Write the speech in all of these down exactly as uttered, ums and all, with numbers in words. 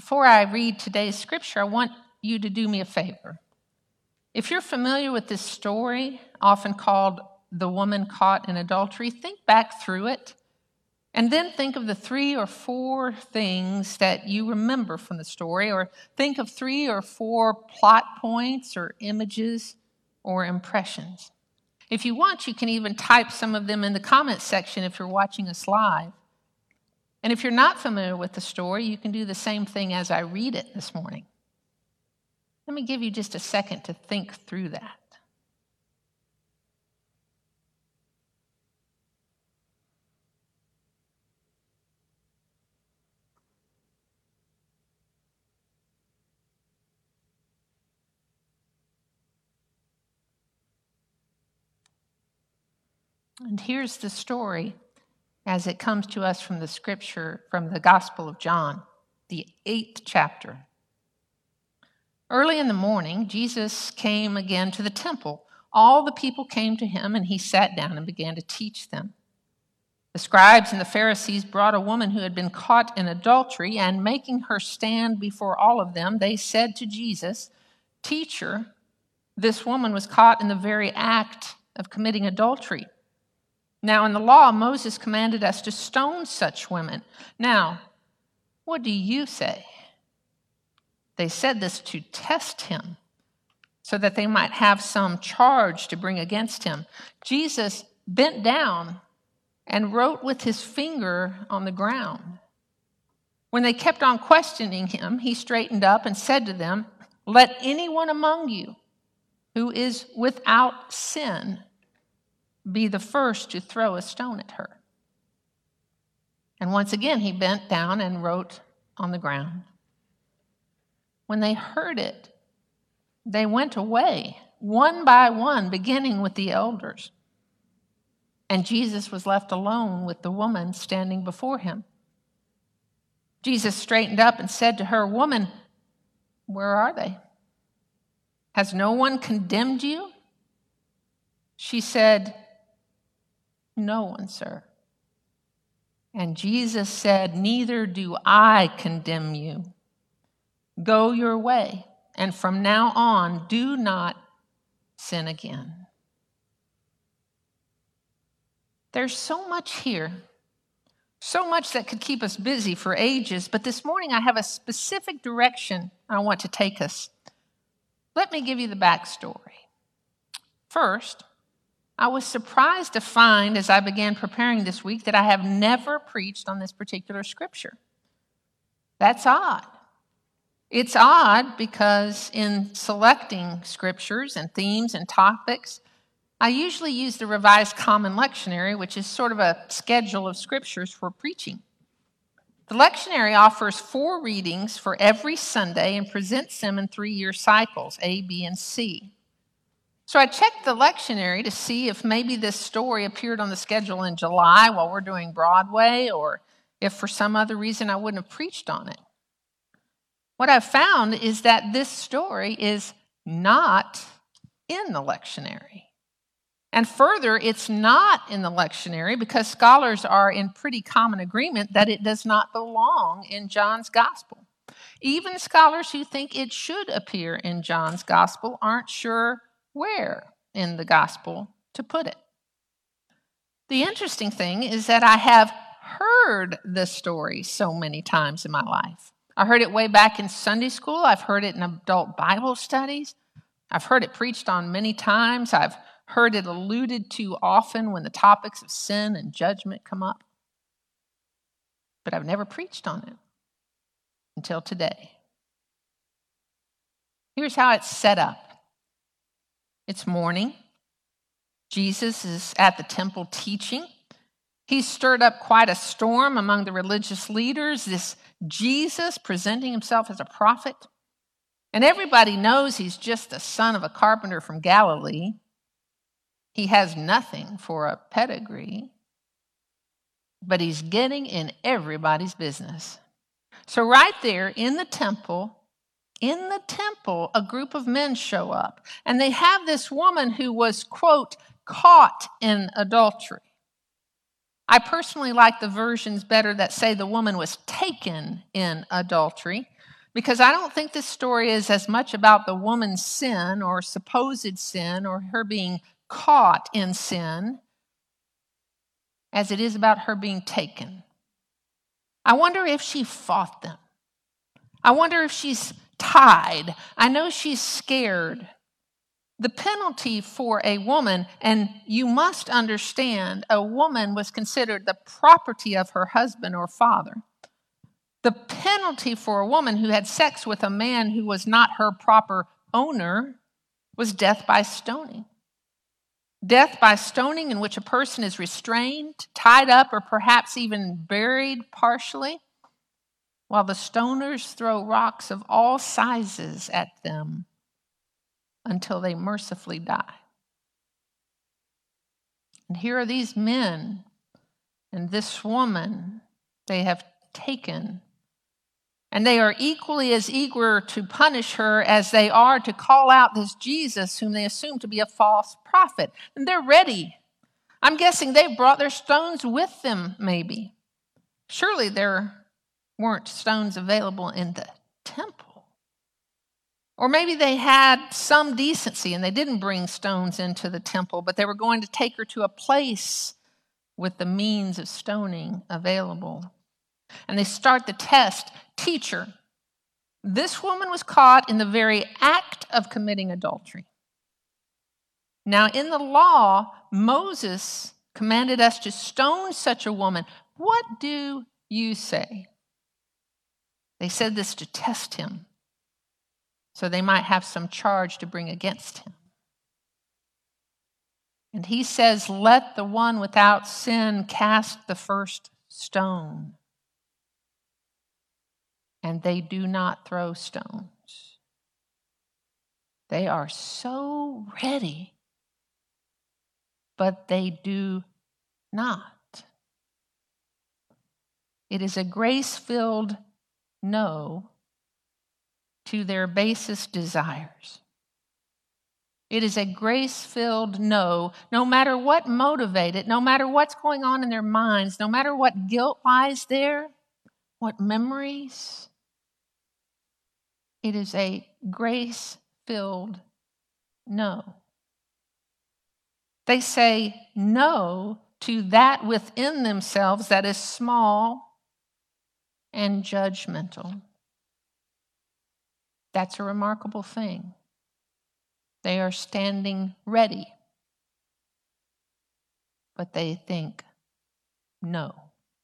Before I read today's scripture, I want you to do me a favor. If you're familiar with this story, often called the woman caught in adultery, think back through it and then think of the three or four things that you remember from the story, or think of three or four plot points or images or impressions. If you want, you can even type some of them in the comments section if you're watching us live. And if you're not familiar with the story, you can do the same thing as I read it this morning. Let me give you just a second to think through that. And here's the story as it comes to us from the scripture, from the Gospel of John, the eighth chapter. Early in the morning, Jesus came again to the temple. All the people came to him, and he sat down and began to teach them. The scribes and the Pharisees brought a woman who had been caught in adultery, and making her stand before all of them, they said to Jesus, "Teacher, this woman was caught in the very act of committing adultery. Now, in the law, Moses commanded us to stone such women. Now, what do you say?" They said this to test him, so that they might have some charge to bring against him. Jesus bent down and wrote with his finger on the ground. When they kept on questioning him, he straightened up and said to them, "Let anyone among you who is without sin be the first to throw a stone at her." And once again he bent down and wrote on the ground. When they heard it, they went away, one by one, beginning with the elders. And Jesus was left alone with the woman standing before him. Jesus straightened up and said to her, "Woman, where are they? Has no one condemned you?" She said, "No one, sir." And Jesus said, "Neither do I condemn you. Go your way, and from now on, do not sin again." There's so much here, so much that could keep us busy for ages, but this morning I have a specific direction I want to take us. Let me give you the backstory. First, I was surprised to find, as I began preparing this week, that I have never preached on this particular scripture. That's odd. It's odd because in selecting scriptures and themes and topics, I usually use the Revised Common Lectionary, which is sort of a schedule of scriptures for preaching. The lectionary offers four readings for every Sunday and presents them in three-year cycles, A, B, and C. So I checked the lectionary to see if maybe this story appeared on the schedule in July while we're doing Broadway, or if for some other reason I wouldn't have preached on it. What I've found is that this story is not in the lectionary. And further, it's not in the lectionary because scholars are in pretty common agreement that it does not belong in John's gospel. Even scholars who think it should appear in John's gospel aren't sure where in the gospel to put it. The interesting thing is that I have heard this story so many times in my life. I heard it way back in Sunday school. I've heard it in adult Bible studies. I've heard it preached on many times. I've heard it alluded to often when the topics of sin and judgment come up. But I've never preached on it until today. Here's how it's set up. It's morning. Jesus is at the temple teaching. He's stirred up quite a storm among the religious leaders, this Jesus presenting himself as a prophet. And everybody knows he's just the son of a carpenter from Galilee. He has nothing for a pedigree, but he's getting in everybody's business. So right there in the temple, in the temple, a group of men show up, and they have this woman who was, quote, caught in adultery. I personally like the versions better that say the woman was taken in adultery. because I don't think this story is as much about the woman's sin or supposed sin or her being caught in sin as it is about her being taken. I wonder if she fought them. I wonder if she's tied. I know she's scared. The penalty for a woman, and you must understand, a woman was considered the property of her husband or father. The penalty for a woman who had sex with a man who was not her proper owner was death by stoning. Death by stoning, in which a person is restrained, tied up, or perhaps even buried partially, while the stoners throw rocks of all sizes at them until they mercifully die. And here are these men and this woman they have taken, and they are equally as eager to punish her as they are to call out this Jesus whom they assume to be a false prophet. And they're ready. I'm guessing they brought their stones with them, maybe. Surely there weren't stones available in the temple. Or maybe they had some decency and they didn't bring stones into the temple, but they were going to take her to a place with the means of stoning available. And they start the test. Teacher, this woman was caught in the very act of committing adultery. Now, in the law, Moses commanded us to stone such a woman. What do you say? They said this to test him, so they might have some charge to bring against him. And he says, let the one without sin cast the first stone. And they do not throw stones. They are so ready, but they do not. It is a grace-filled no to their basest desires. It is a grace-filled no, no matter what motivated, no matter what's going on in their minds, no matter what guilt lies there, what memories. It is a grace-filled no. They say no to that within themselves that is small and judgmental. That's a remarkable thing. They are standing ready, but they think no.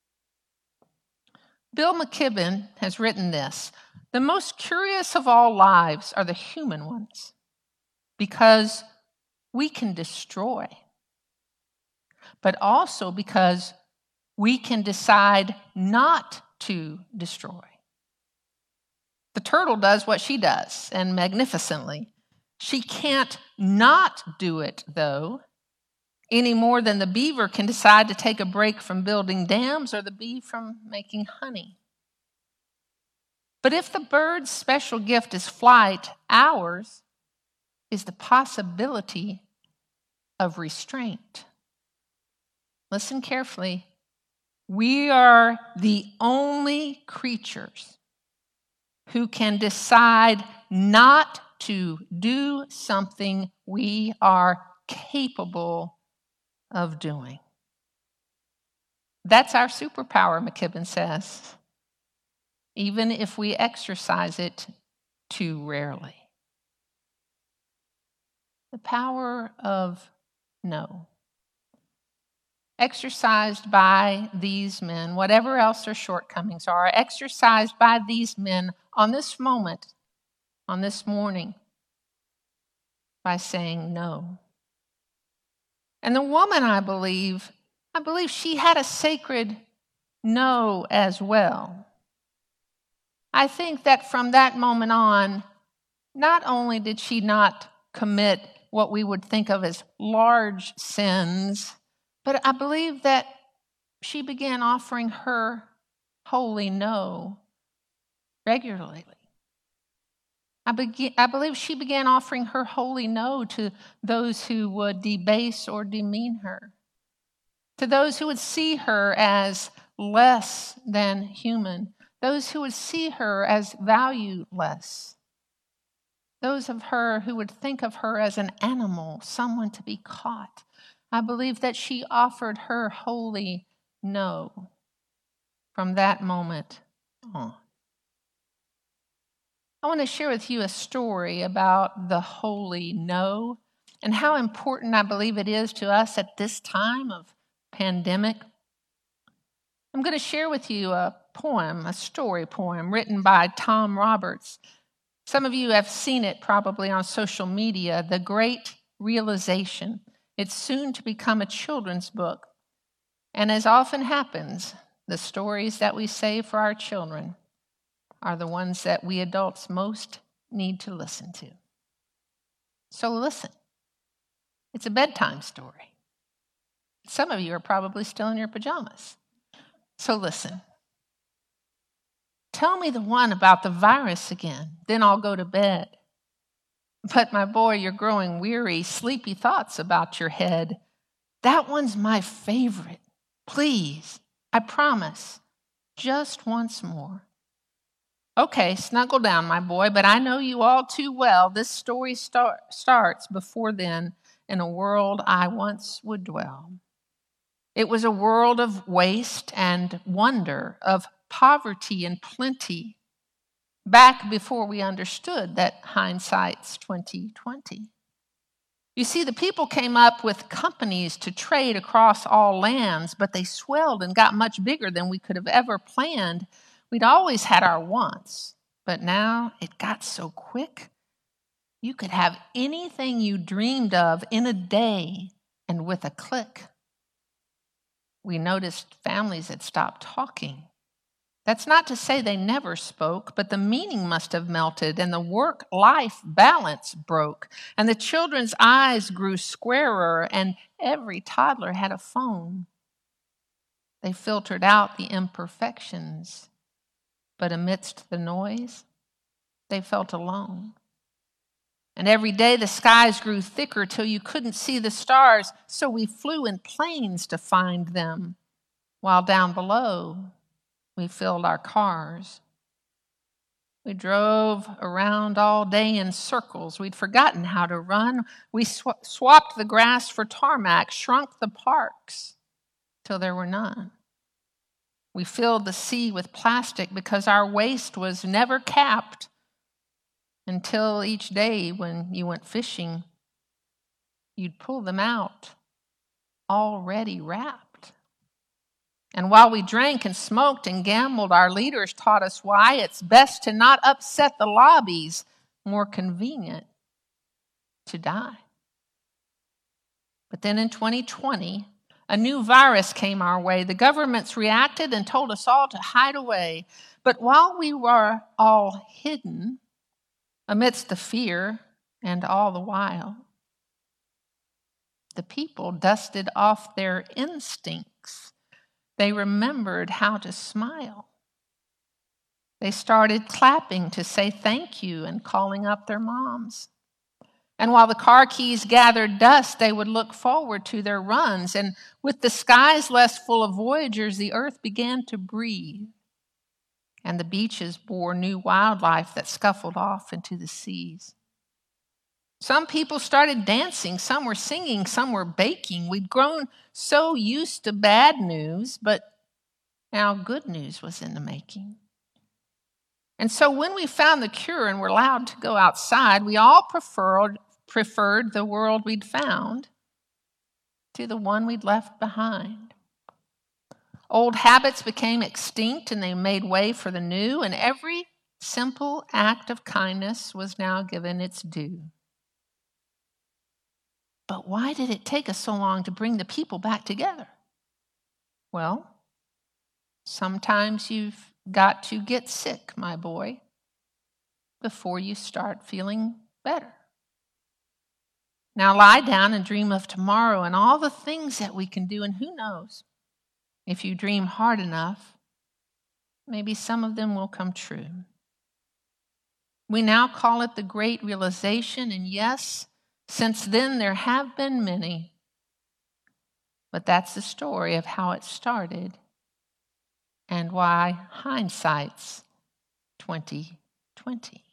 Bill McKibben has written this: the most curious of all lives are the human ones, because we can destroy, but also because we can decide not to destroy. The turtle does what she does, and magnificently. She can't not do it, though, any more than the beaver can decide to take a break from building dams or the bee from making honey. But if the bird's special gift is flight, ours is the possibility of restraint. Listen carefully. We are the only creatures who can decide not to do something we are capable of doing. That's our superpower, McKibben says, even if we exercise it too rarely. The power of no. Exercised by these men, whatever else their shortcomings are, exercised by these men on this moment, on this morning, by saying no. And the woman, I believe, I believe she had a sacred no as well. I think that from that moment on, not only did she not commit what we would think of as large sins, but I believe that she began offering her holy no regularly. I, be- I believe she began offering her holy no to those who would debase or demean her, to those who would see her as less than human, those who would see her as valueless, those of her who would think of her as an animal, someone to be caught. I believe that she offered her holy no from that moment on. I want to share with you a story about the holy no and how important I believe it is to us at this time of pandemic. I'm going to share with you a poem, a story poem written by Tom Roberts. Some of you have seen it probably on social media, The Great Realization. It's soon to become a children's book. And as often happens, the stories that we save for our children are the ones that we adults most need to listen to. So listen. It's a bedtime story. Some of you are probably still in your pajamas. So listen. Tell me the one about the virus again, then I'll go to bed. But my boy, you're growing weary, sleepy thoughts about your head. That one's my favorite. Please, I promise, just once more. Okay, snuggle down, my boy, but I know you all too well. This story start, starts before then in a world I once would dwell. It was a world of waste and wonder, of poverty and plenty, back before we understood that hindsight's twenty twenty. You see, the people came up with companies to trade across all lands, but they swelled and got much bigger than we could have ever planned. We'd always had our wants, but now it got so quick. You could have anything you dreamed of in a day and with a click. We noticed families had stopped talking. That's not to say they never spoke, but the meaning must have melted and the work-life balance broke, and the children's eyes grew squarer, and every toddler had a phone. They filtered out the imperfections, but amidst the noise, they felt alone. And every day the skies grew thicker till you couldn't see the stars, so we flew in planes to find them, while down below we filled our cars. We drove around all day in circles. We'd forgotten how to run. We sw- swapped the grass for tarmac, shrunk the parks till there were none. We filled the sea with plastic because our waste was never capped until each day when you went fishing, you'd pull them out already wrapped. And while we drank and smoked and gambled, our leaders taught us why it's best to not upset the lobbies, more convenient to die. But then in twenty twenty, a new virus came our way. The governments reacted and told us all to hide away. But while we were all hidden amidst the fear and all the while, the people dusted off their instincts. They remembered how to smile. They started clapping to say thank you and calling up their moms. And while the car keys gathered dust, they would look forward to their runs. And with the skies less full of voyagers, the earth began to breathe. And the beaches bore new wildlife that scuffled off into the seas. Some people started dancing, some were singing, some were baking. We'd grown so used to bad news, but now good news was in the making. And so when we found the cure and were allowed to go outside, we all preferred, preferred the world we'd found to the one we'd left behind. Old habits became extinct and they made way for the new, and every simple act of kindness was now given its due. But why did it take us so long to bring the people back together? Well, sometimes you've got to get sick, my boy, before you start feeling better. Now lie down and dream of tomorrow and all the things that we can do, and who knows, if you dream hard enough, maybe some of them will come true. We now call it the Great Realization, and yes, since then there have been many, but that's the story of how it started and why hindsight's twenty twenty.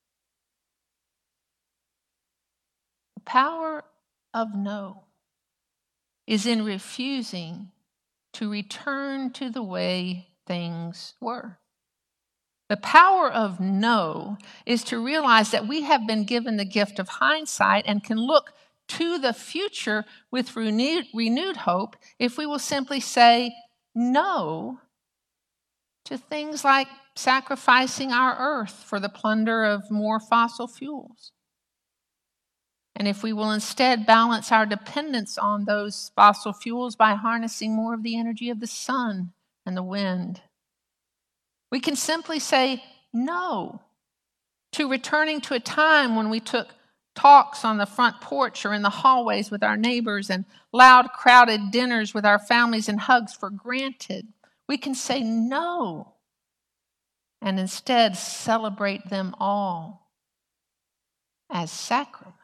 The power of no is in refusing to return to the way things were. The power of no is to realize that we have been given the gift of hindsight and can look to the future with renewed, renewed hope if we will simply say no to things like sacrificing our earth for the plunder of more fossil fuels. And if we will instead balance our dependence on those fossil fuels by harnessing more of the energy of the sun and the wind, we can simply say no to returning to a time when we took talks on the front porch or in the hallways with our neighbors and loud, crowded dinners with our families and hugs for granted. We can say no and instead celebrate them all as sacraments.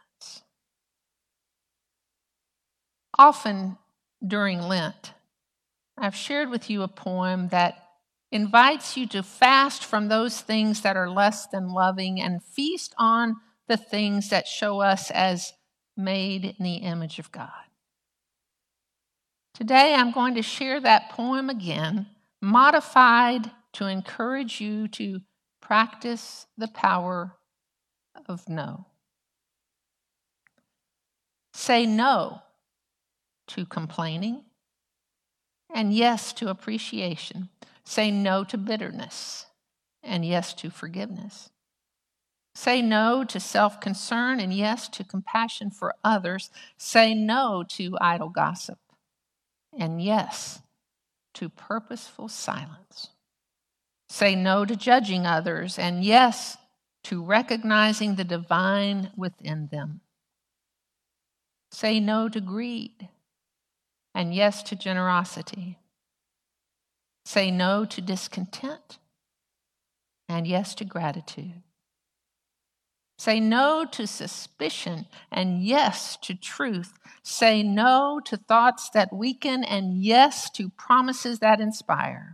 Often during Lent, I've shared with you a poem that invites you to fast from those things that are less than loving and feast on the things that show us as made in the image of God. Today, I'm going to share that poem again, modified to encourage you to practice the power of no. Say no to complaining, and yes to appreciation. Say no to bitterness, and yes to forgiveness. Say no to self-concern, and yes to compassion for others. Say no to idle gossip, and yes to purposeful silence. Say no to judging others, and yes to recognizing the divine within them. Say no to greed, and yes to generosity. Say no to discontent, and yes to gratitude. Say no to suspicion, and yes to truth. Say no to thoughts that weaken, and yes to promises that inspire.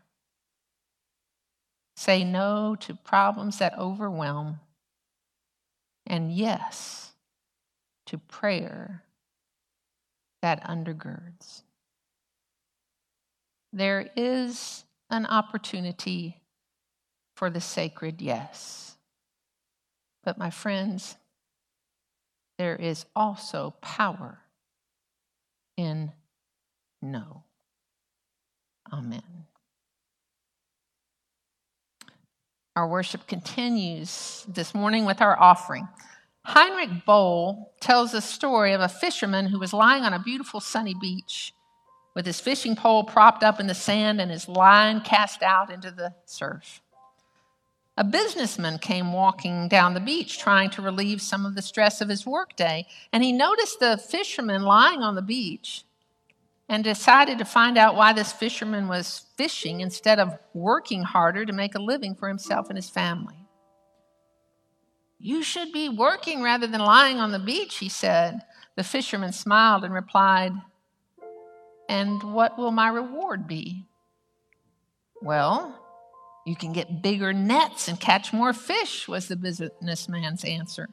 Say no to problems that overwhelm, and yes to prayer that undergirds. There is an opportunity for the sacred yes. But my friends, there is also power in no. Amen. Our worship continues this morning with our offering. Heinrich Boll tells a story of a fisherman who was lying on a beautiful sunny beach with his fishing pole propped up in the sand and his line cast out into the surf. A businessman came walking down the beach trying to relieve some of the stress of his workday, and he noticed the fisherman lying on the beach and decided to find out why this fisherman was fishing instead of working harder to make a living for himself and his family. "You should be working rather than lying on the beach," he said. The fisherman smiled and replied, "And what will my reward be?" "Well, you can get bigger nets and catch more fish," was the businessman's answer.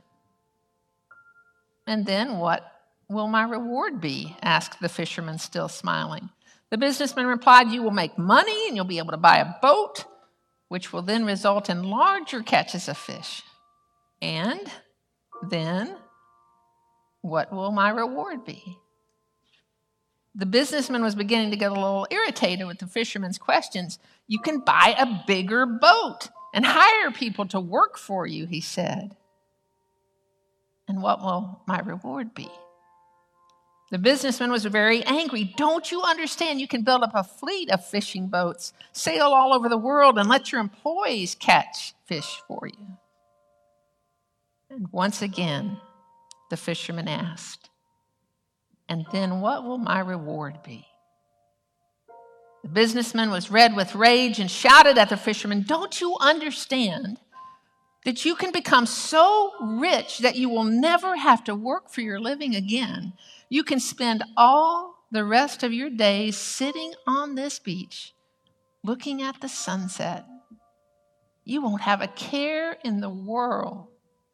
"And then what will my reward be?" asked the fisherman, still smiling. The businessman replied, "You will make money and you'll be able to buy a boat, which will then result in larger catches of fish. And then what will my reward be?" The businessman was beginning to get a little irritated with the fisherman's questions. "You can buy a bigger boat and hire people to work for you," he said. "And what will my reward be?" The businessman was very angry. "Don't you understand? You can build up a fleet of fishing boats, sail all over the world, and let your employees catch fish for you." And once again, the fisherman asked, "And then what will my reward be?" The businessman was red with rage and shouted at the fisherman, "Don't you understand that you can become so rich that you will never have to work for your living again? You can spend all the rest of your days sitting on this beach, looking at the sunset. You won't have a care in the world.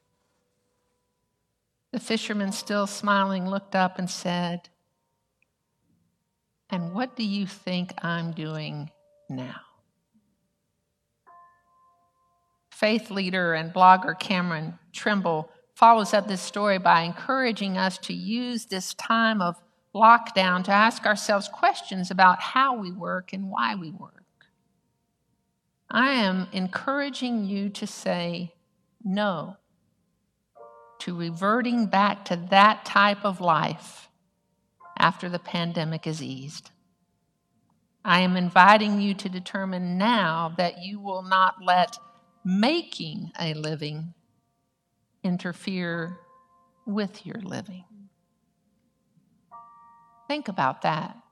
The fisherman, still smiling, looked up and said, "And what do you think I'm doing now?" Faith leader and blogger Cameron Trimble follows up this story by encouraging us to use this time of lockdown to ask ourselves questions about how we work and why we work. I am encouraging you to say no to reverting back to that type of life after the pandemic is eased. I am inviting you to determine now that you will not let making a living interfere with your living. Think about that.